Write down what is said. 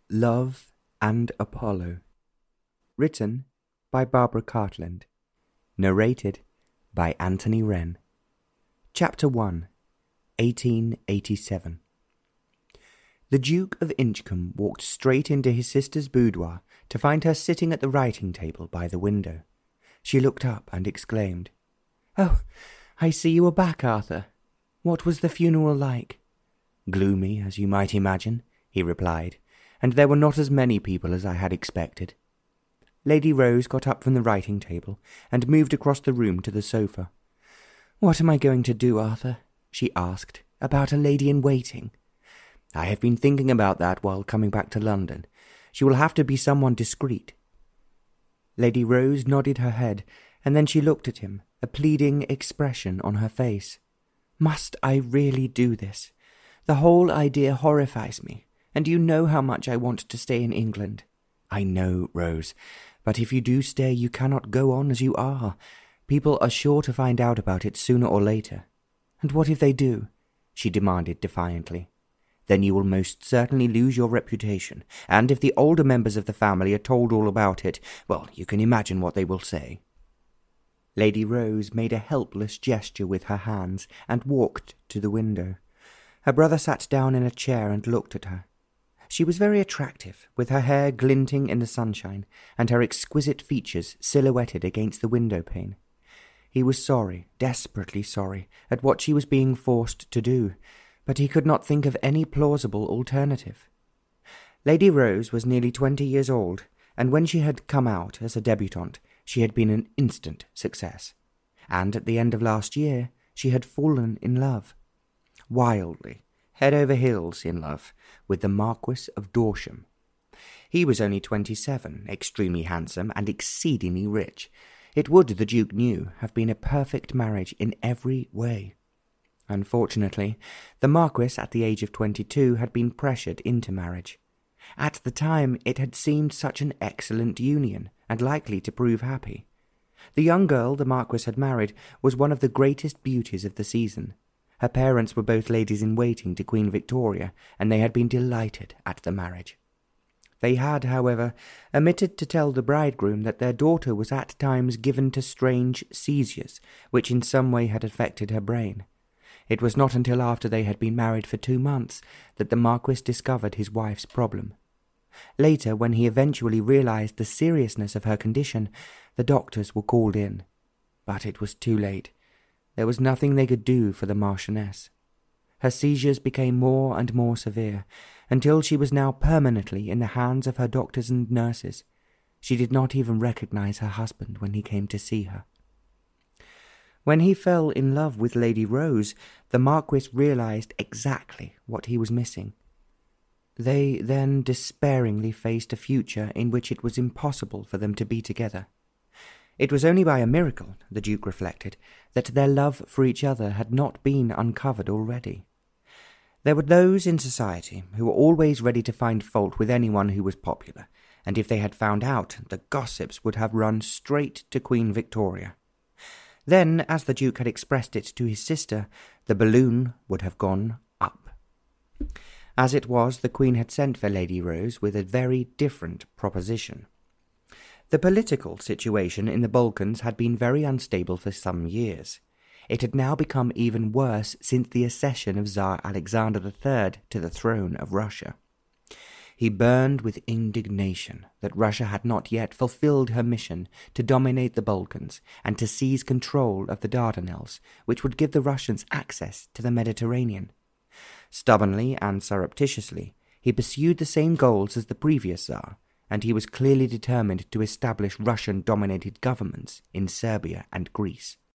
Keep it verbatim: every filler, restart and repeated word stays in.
Love and Apollo. Written by Barbara Cartland. Narrated by Anthony Wren. Chapter one, eighteen eighty-seven. The Duke of Inchcombe walked straight into his sister's boudoir to find her sitting at the writing table by the window. She looked up and exclaimed, "Oh, I see you are back, Arthur. What was the funeral like?" "Gloomy, as you might imagine," he replied, "and there were not as many people as I had expected." Lady Rose got up from the writing table and moved across the room to the sofa. "What am I going to do, Arthur?" she asked, "about a lady-in-waiting?" "I have been thinking about that while coming back to London. She will have to be someone discreet." Lady Rose nodded her head, and then she looked at him, a pleading expression on her face. "Must I really do this? The whole idea horrifies me, and you know how much I want to stay in England." "I know, Rose, but if you do stay you cannot go on as you are. People are sure to find out about it sooner or later." "And what if they do?" she demanded defiantly. "Then you will most certainly lose your reputation, and if the older members of the family are told all about it, well, you can imagine what they will say." Lady Rose made a helpless gesture with her hands and walked to the window. Her brother sat down in a chair and looked at her. She was very attractive, with her hair glinting in the sunshine, and her exquisite features silhouetted against the window-pane. He was sorry, desperately sorry, at what she was being forced to do, but he could not think of any plausible alternative. Lady Rose was nearly twenty years old, and when she had come out as a debutante, she had been an instant success. And at the end of last year, she had fallen in love. Wildly, head over heels in love, with the Marquis of Dorsham. He was only twenty-seven, extremely handsome, and exceedingly rich. It would, the Duke knew, have been a perfect marriage in every way. Unfortunately, the Marquis at the age of twenty-two had been pressured into marriage. At the time it had seemed such an excellent union, and likely to prove happy. The young girl the Marquis had married was one of the greatest beauties of the season. Her parents were both ladies-in-waiting to Queen Victoria, and they had been delighted at the marriage. They had, however, omitted to tell the bridegroom that their daughter was at times given to strange seizures, which in some way had affected her brain. It was not until after they had been married for two months that the Marquis discovered his wife's problem. Later, when he eventually realized the seriousness of her condition, the doctors were called in. But it was too late. There was nothing they could do for the Marchioness. Her seizures became more and more severe, until she was now permanently in the hands of her doctors and nurses. She did not even recognize her husband when he came to see her. When he fell in love with Lady Rose, the Marquis realized exactly what he was missing. They then despairingly faced a future in which it was impossible for them to be together. It was only by a miracle, the Duke reflected, that their love for each other had not been uncovered already. There were those in society who were always ready to find fault with anyone who was popular, and if they had found out, the gossips would have run straight to Queen Victoria. Then, as the Duke had expressed it to his sister, the balloon would have gone up. As it was, the Queen had sent for Lady Rose with a very different proposition. The political situation in the Balkans had been very unstable for some years. It had now become even worse since the accession of Tsar Alexander the Third to the throne of Russia. He burned with indignation that Russia had not yet fulfilled her mission to dominate the Balkans and to seize control of the Dardanelles, which would give the Russians access to the Mediterranean. Stubbornly and surreptitiously, he pursued the same goals as the previous Tsar, and he was clearly determined to establish Russian-dominated governments in Serbia and Greece.